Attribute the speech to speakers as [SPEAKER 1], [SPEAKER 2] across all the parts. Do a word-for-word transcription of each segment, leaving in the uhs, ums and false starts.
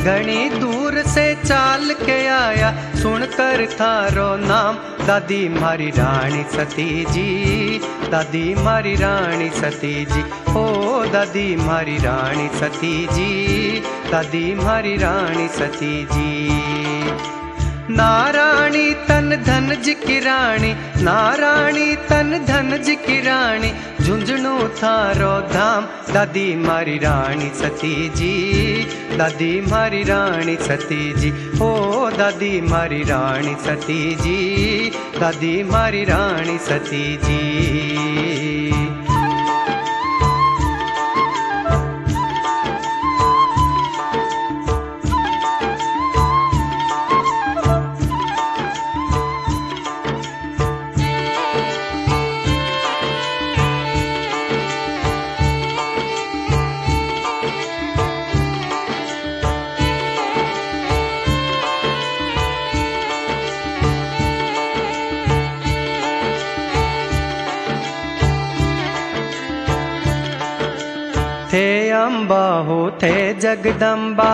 [SPEAKER 1] घनी दूर से चाल के आया सुनकर थारो नाम। दादी मारी रानी सती जी, दादी मारी रानी सती जी, ओ दादी मारी रानी सती जी, दादी मारी रानी सती जी। नाराणी तन धन जी की रानी, नाराणी तन धन जी की रानी, झुंझुनू थारो धाम। दादी मारी रानी सती जी, दादी मारी रानी सती जी, ओ दादी मारी रानी सती जी, दादी मारी रानी सती जी। थे अम्बा हो थे जगदम्बा,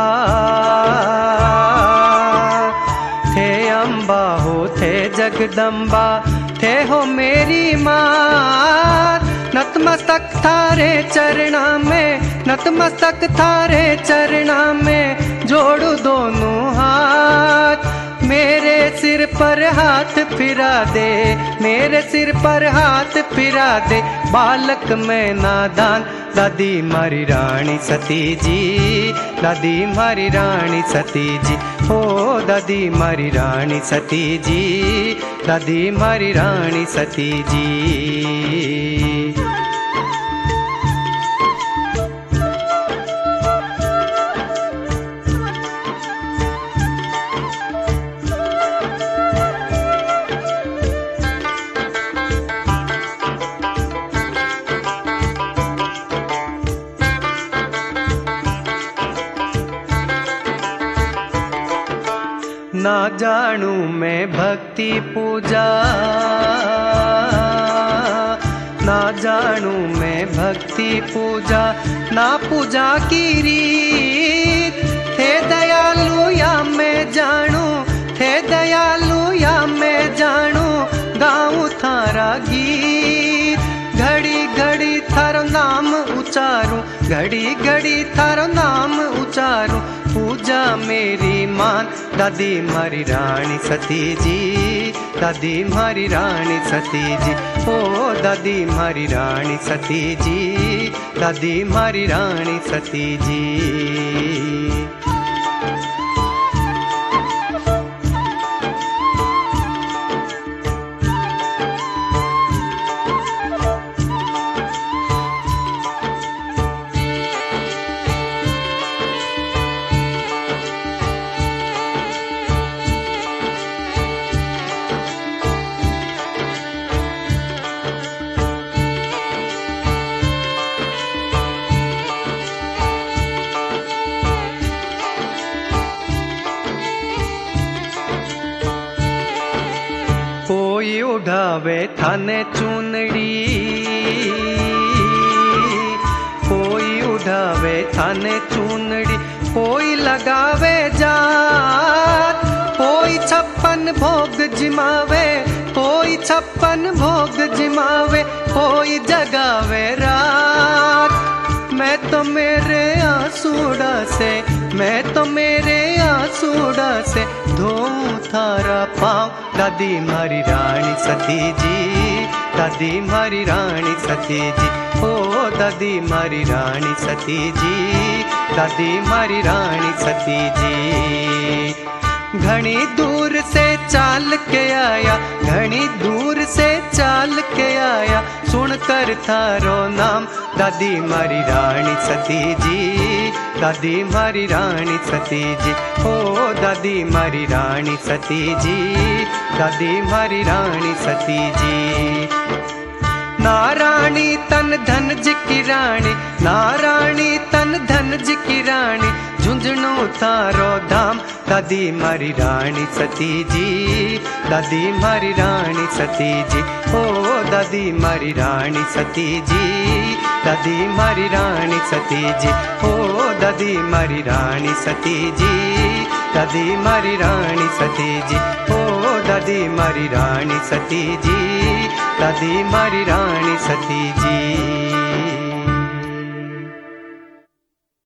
[SPEAKER 1] थे अम्बा हो थे जगदम्बा, थे हो मेरी माँ। नतमस्तक थारे चरणा में, नतमस्तक थारे चरणा में, जोड़ू दोनों हाथ। मेरे सिर पर हाथ फिरा दे, मेरे सिर पर हाथ फिरा दे, बालक में नादान। दादी मारी रानी सती जी, दादी मारी रानी सती जी, ओ दादी मारी रानी सती जी, दादी मारी रानी सती जी। ना जानू मैं भक्ति पूजा, ना जानू मैं भक्ति पूजा, ना पूजा की रीत। थे दयालु या मैं जानू, थे दयालु या मैं जानू, गाऊं थारा गीत। घड़ी घड़ी थारो नाम उचारूं, घड़ी घड़ी थारो नाम उचारूं, पूजा मेरी मान। दादी मारी रानी सती जी, दादी मारी रानी सती जी, ओ दादी मारी रानी सती जी, दादी मारी रानी सती जी। कोई उड़ावे थाने चुनड़ी, कोई उड़ावे थाने चुनड़ी, कोई लगावे जात, कोई छप्पन भोग जिमावे, कोई छप्पन भोग जिमावे, कोई जगावे रात। मैं तो मेरे आंसूड़ा से, मैं तो मेरे आंसूड़ा से, धोऊं थारा पाँव। दादी मारी रानी सती जी, दादी मारी रानी सती जी, ओ दादी मारी रानी सती जी, दादी मारी रानी सती जी। घनी दूर से चाल के आया, घनी दूर से चाल के आया, सुनकर थारो नाम। दादी मारी रानी सती जी, दादी मारी रानी सती जी, ओ दादी मारी रानी सती जी, दादी मारी रानी सती जी। नाराणी तन धन जी की रानी, नाराणी तन धन जी की रानी, झुंझुनू थारो धाम। दादी मारी रानी सती जी, दादी मारी रानी सती जी, ओ दादी मारी रानी सती जी, दादी मारी रानी सती जी, ओ दादी मारी रानी सती जी, दादी मारी रानी सती जी, ओ दादी मारी रानी सती जी, दादी मारी रानी सती जी।